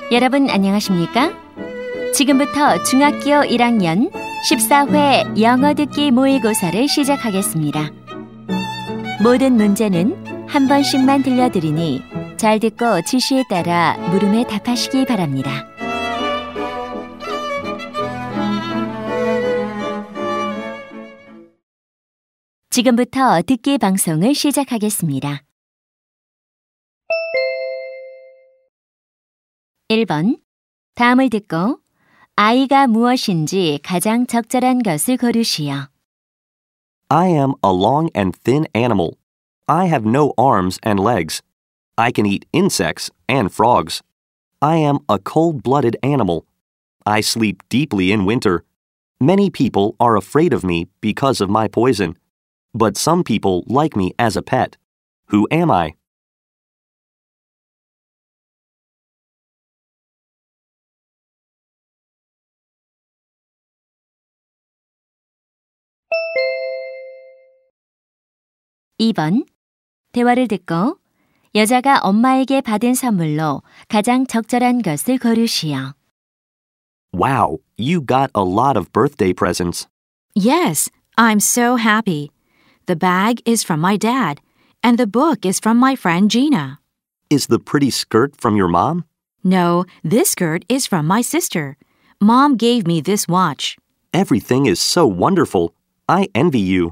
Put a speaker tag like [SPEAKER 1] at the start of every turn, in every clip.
[SPEAKER 1] 여러분 안녕하십니까? 지금부터 중학교 1학년 14회 영어 듣기 모의고사를 시작하겠습니다. 모든 문제는 한 번씩만 들려드리니 잘 듣고 지시에 따라 물음에 답하시기 바랍니다. 지금부터 듣기 방송을 시작하겠습니다. 1번. 다음을 듣고 아이가 무엇인지 가장 적절한 것을 고르시오.
[SPEAKER 2] I am a long and thin animal. I have no arms and legs. I can eat insects and frogs. I am a cold-blooded animal. I sleep deeply in winter. Many people are afraid of me because of my poison. But some people like me as a pet. Who am I?
[SPEAKER 1] (2번) 대화를 듣고 여자가 엄마에게 받은 선물로 가장 적절한 것을 고르시오.
[SPEAKER 2] Wow, you got a lot of birthday presents.
[SPEAKER 3] Yes, I'm so happy. The bag is from my dad, and the book is from my friend Gina.
[SPEAKER 2] Is the pretty skirt from your mom?
[SPEAKER 3] No, this skirt is from my sister. Mom gave me this watch.
[SPEAKER 2] Everything is so wonderful. I envy you.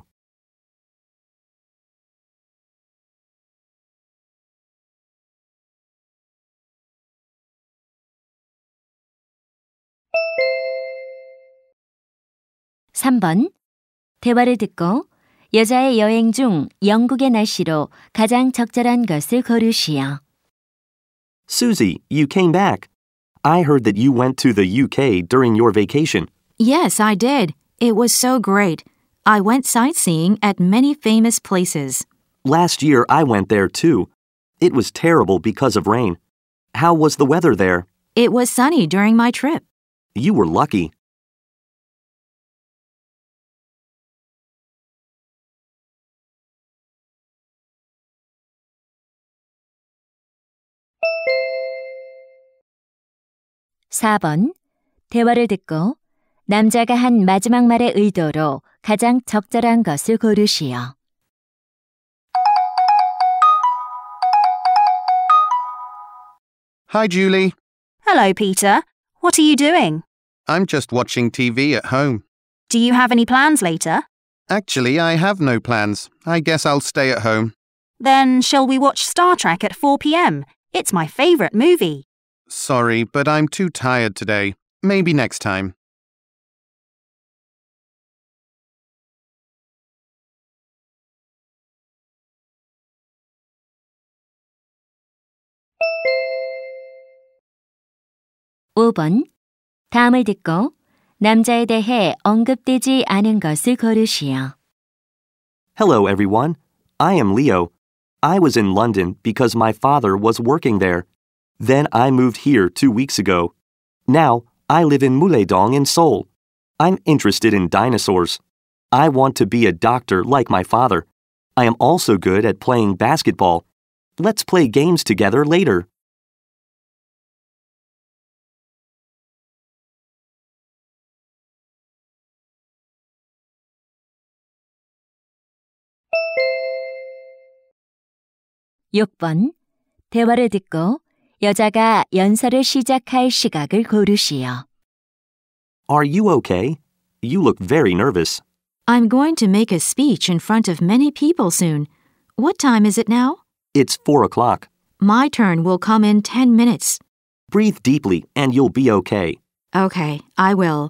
[SPEAKER 1] (3번) 대화를 듣고 여자의 여행 중 영국의 날씨로 가장 적절한 것을 고르시오.
[SPEAKER 2] Susie, you came back. I heard that you went to the UK during your vacation.
[SPEAKER 3] Yes, I did. It was so great. I went sightseeing at many famous places.
[SPEAKER 2] Last year I went there too. It was terrible because of rain. How was the weather there?
[SPEAKER 3] It was sunny during my trip.
[SPEAKER 2] You were lucky.
[SPEAKER 1] (4번) 대화를 듣고 남자가 한 마지막 말의 의도로 가장 적절한 것을 고르시오.
[SPEAKER 4] Hi, Julie.
[SPEAKER 5] Hello, Peter. What are you doing?
[SPEAKER 4] I'm just watching TV at home.
[SPEAKER 5] Do you have any plans later?
[SPEAKER 4] Actually, I have no plans. I guess I'll stay at home.
[SPEAKER 5] Then shall we watch Star Trek at 4 p.m.? It's my favorite movie.
[SPEAKER 4] Sorry, but I'm too tired today. Maybe next time.
[SPEAKER 1] (5번) 다음을 듣고 남자에 대해 언급되지 않은 것을 고르시오.
[SPEAKER 2] Hello, everyone. I am Leo. I was in London because my father was working there. Then I moved here 2 weeks ago. Now I live in Muledong in Seoul. I'm interested in dinosaurs. I want to be a doctor like my father. I am also good at playing basketball. Let's play games together later.
[SPEAKER 1] (6번) 대화를 듣고 여자가 연설을 시작할 시각을 고르시오.
[SPEAKER 2] Are you okay? You look very nervous.
[SPEAKER 3] I'm going to make a speech in front of many people soon. What time is it now?
[SPEAKER 2] It's 4 o'clock.
[SPEAKER 3] My turn will come in 10 minutes.
[SPEAKER 2] Breathe deeply and you'll be okay.
[SPEAKER 3] Okay, I will.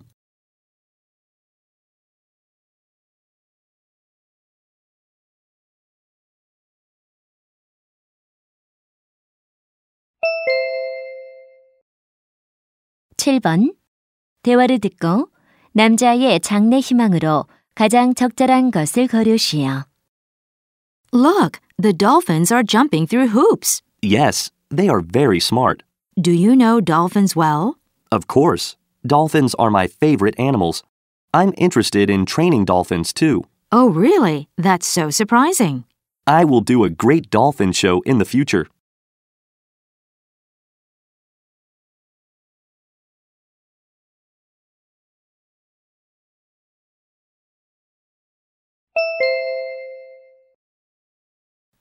[SPEAKER 1] (7번) 대화를 듣고 남자의 장래 희망으로 가장 적절한 것을 고르시오.
[SPEAKER 3] Look, the dolphins are jumping through hoops.
[SPEAKER 2] Yes, they are very smart.
[SPEAKER 3] Do you know dolphins well?
[SPEAKER 2] Of course. Dolphins are my favorite animals. I'm interested in training dolphins too.
[SPEAKER 3] Oh, really? That's so surprising.
[SPEAKER 2] I will do a great dolphin show in the future.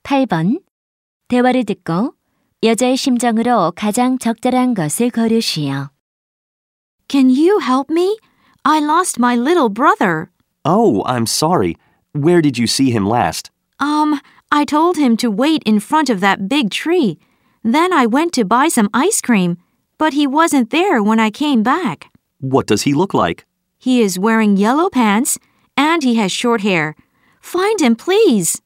[SPEAKER 1] 8번. 대화를 듣고 여자의 심정으로 가장 적절한 것을 고르시오.
[SPEAKER 3] Can you help me? I lost my little brother.
[SPEAKER 2] Oh, I'm sorry. Where did you see him last?
[SPEAKER 3] I told him to wait in front of that big tree. Then I went to buy some ice cream, but he wasn't there when I came back.
[SPEAKER 2] What does he look like?
[SPEAKER 3] He is wearing yellow pants and he has short hair. Find him, please.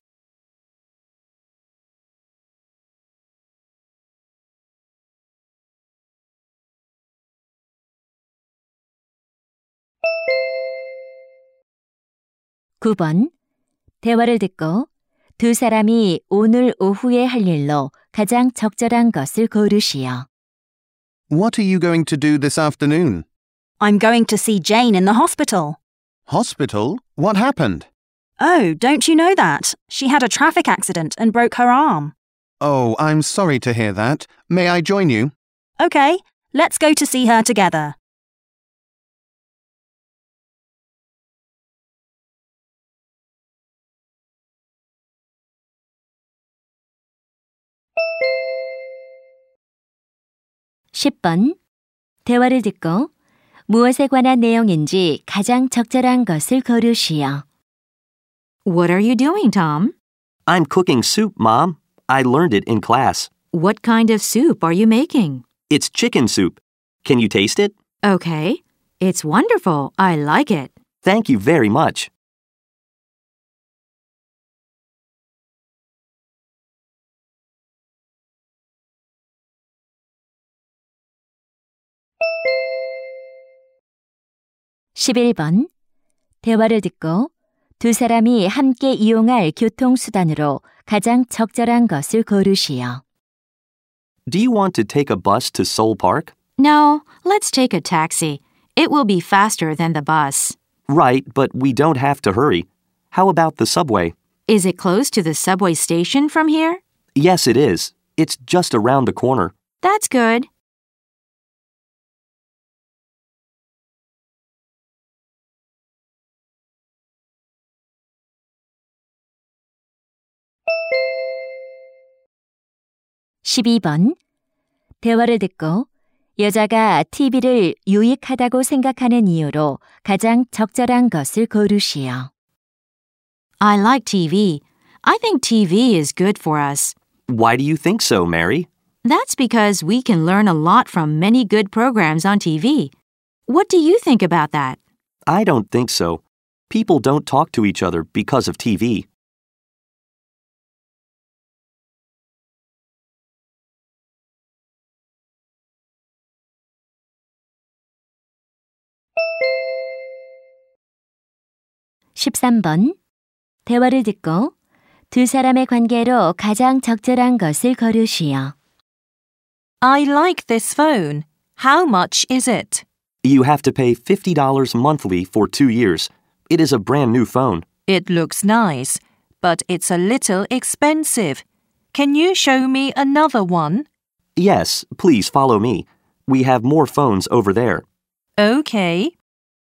[SPEAKER 1] (9번) 대화를 듣고 두 사람이 오늘 오후에 할 일로 가장 적절한 것을 고르시오.
[SPEAKER 4] What are you going to do this afternoon?
[SPEAKER 5] I'm going to see Jane in the hospital.
[SPEAKER 4] Hospital? What happened?
[SPEAKER 5] Oh, don't you know that? She had a traffic accident and broke her arm.
[SPEAKER 4] Oh, I'm sorry to hear that. May I join you?
[SPEAKER 5] Okay, let's go to see her together.
[SPEAKER 1] (10번) 대화를 듣고 무엇에 관한 내용인지 가장 적절한 것을 고르시오.
[SPEAKER 3] What are you doing, Tom?
[SPEAKER 2] I'm cooking soup, Mom. I learned it in class.
[SPEAKER 3] What kind of soup are you making?
[SPEAKER 2] It's chicken soup. Can you taste it?
[SPEAKER 3] Okay. It's wonderful. I like it.
[SPEAKER 2] Thank you very much.
[SPEAKER 1] (11번) 대화를 듣고 두 사람이 함께 이용할 교통수단으로 가장 적절한 것을 고르시오.
[SPEAKER 2] Do you want to take a bus to Seoul Park?
[SPEAKER 3] No, let's take a taxi. It will be faster than the bus.
[SPEAKER 2] Right, but we don't have to hurry. How about the subway?
[SPEAKER 3] Is it close to the subway station from here?
[SPEAKER 2] Yes, it is. It's just around the corner.
[SPEAKER 3] That's good.
[SPEAKER 1] (12번) 대화를 듣고 여자가 TV를 유익하다고 생각하는 이유로 가장 적절한 것을 고르시오.
[SPEAKER 3] I like TV. I think TV is good for us.
[SPEAKER 2] Why do you think so, Mary?
[SPEAKER 3] That's because we can learn a lot from many good programs on TV. What do you think about that?
[SPEAKER 2] I don't think so. People don't talk to each other because of TV.
[SPEAKER 1] (13번) 대화를 듣고 두 사람의 관계로 가장 적절한 것을 고르시오.
[SPEAKER 6] I like this phone. How much is it?
[SPEAKER 2] You have to pay $50 monthly for 2 years. It is a brand new phone.
[SPEAKER 6] It looks nice, but it's a little expensive. Can you show me another one?
[SPEAKER 2] Yes, please follow me. We have more phones over there.
[SPEAKER 6] Okay.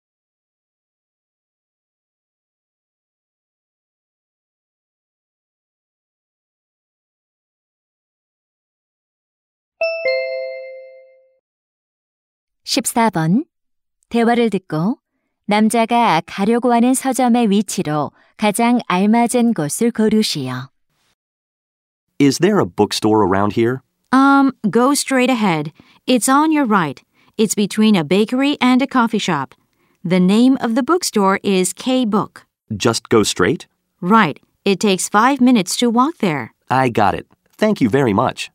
[SPEAKER 1] (14번) 대화를 듣고 남자가 가려고 하는 서점의 위치로 가장 알맞은 곳을 고르시오.
[SPEAKER 2] Is there a bookstore around here?
[SPEAKER 3] Go straight ahead. It's on your right. It's between a bakery and a coffee shop. The name of the bookstore is K-Book.
[SPEAKER 2] Just go straight?
[SPEAKER 3] Right. It takes 5 minutes to walk there.
[SPEAKER 2] I got it. Thank you very much.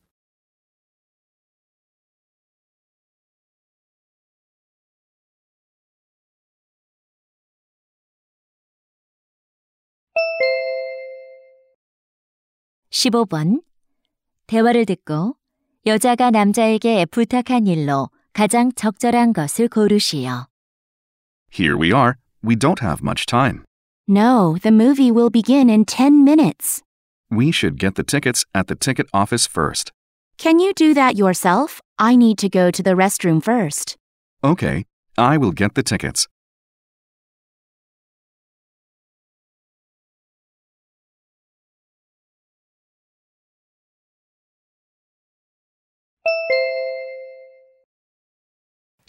[SPEAKER 1] (15번) 대화를 듣고 여자가 남자에게 부탁한 일로 가장 적절한 것을 고르시오.
[SPEAKER 7] Here we are. We don't have much time.
[SPEAKER 3] No, the movie will begin in 10 minutes.
[SPEAKER 7] We should get the tickets at the ticket office first.
[SPEAKER 3] Can you do that yourself? I need to go to the restroom first.
[SPEAKER 7] Okay, I will get the tickets.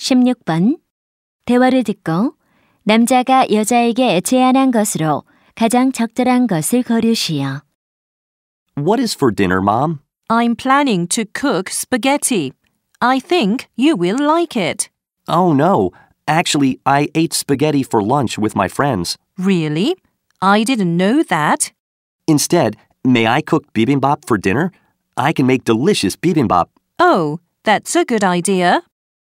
[SPEAKER 1] 16번. 대화를 듣고 남자가 여자에게 제안한 것으로 가장 적절한 것을 고르시오.
[SPEAKER 2] What is for dinner, Mom?
[SPEAKER 6] I'm planning to cook spaghetti. I think you will like it.
[SPEAKER 2] Oh, no. Actually, I ate spaghetti for lunch with my friends.
[SPEAKER 6] Really? I didn't know that.
[SPEAKER 2] Instead, may I cook bibimbap for dinner? I can make delicious bibimbap.
[SPEAKER 6] Oh, that's a good idea.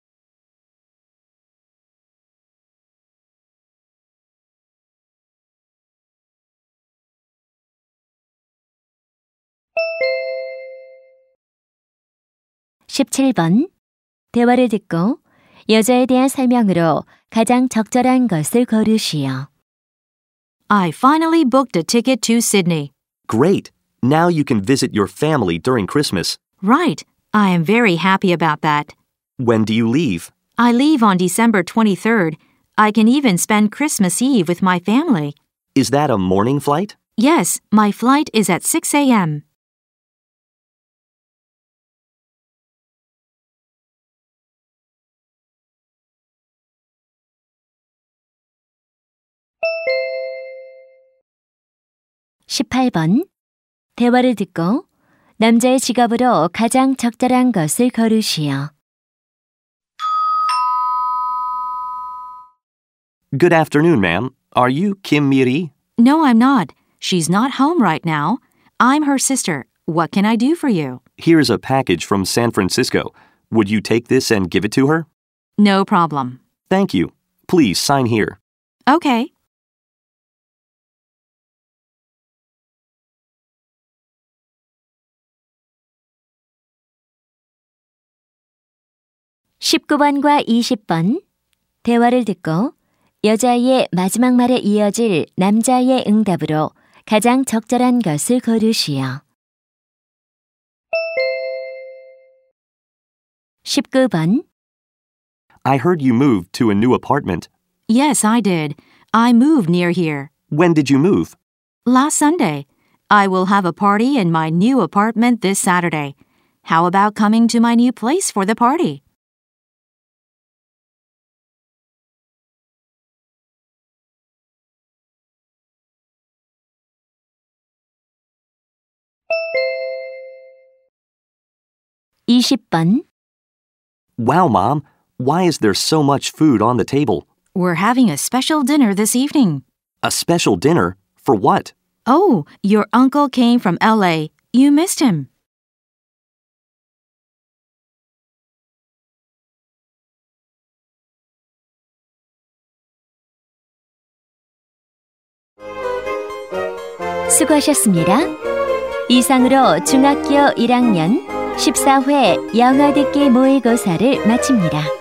[SPEAKER 1] (17번) 대화를 듣고 여자에 대한 설명으로 가장 적절한 것을 고르시오.
[SPEAKER 3] I finally booked a ticket to Sydney.
[SPEAKER 2] Great. Now you can visit your family during Christmas.
[SPEAKER 3] Right. I am very happy about that.
[SPEAKER 2] When do you leave?
[SPEAKER 3] I leave on December 23rd. I can even spend Christmas Eve with my family.
[SPEAKER 2] Is that a morning flight?
[SPEAKER 3] Yes, my flight is at 6 a.m.
[SPEAKER 1] (18번) 대화를 듣고 남자의 직업으로 가장 적절한 것을 고르시오.
[SPEAKER 2] Good afternoon, ma'am. Are you Kim Miri?
[SPEAKER 3] No, I'm not. She's not home right now. I'm her sister. What can I do for you?
[SPEAKER 2] Here's a package from San Francisco. Would you take this and give it to her?
[SPEAKER 3] No problem.
[SPEAKER 2] Thank you. Please sign here.
[SPEAKER 3] Okay.
[SPEAKER 1] (19번과 20번) 대화를 듣고 여자의 마지막 말에 이어질 남자의 응답으로 가장 적절한 것을 고르시오. 19번.
[SPEAKER 2] I heard you moved to a new apartment.
[SPEAKER 3] Yes, I did. I moved near here.
[SPEAKER 2] When did you move?
[SPEAKER 3] Last Sunday. I will have a party in my new apartment this Saturday. How about coming to my new place for the party?
[SPEAKER 1] (20번)
[SPEAKER 2] Wow, Mom. Why is there so much food on the table?
[SPEAKER 3] We're having a special dinner this evening.
[SPEAKER 2] A special dinner? For what?
[SPEAKER 3] Oh, your uncle came from LA. You missed him.
[SPEAKER 1] 수고하셨습니다. 이상으로 중학교 1학년 14회 영어 듣기 모의고사를 마칩니다.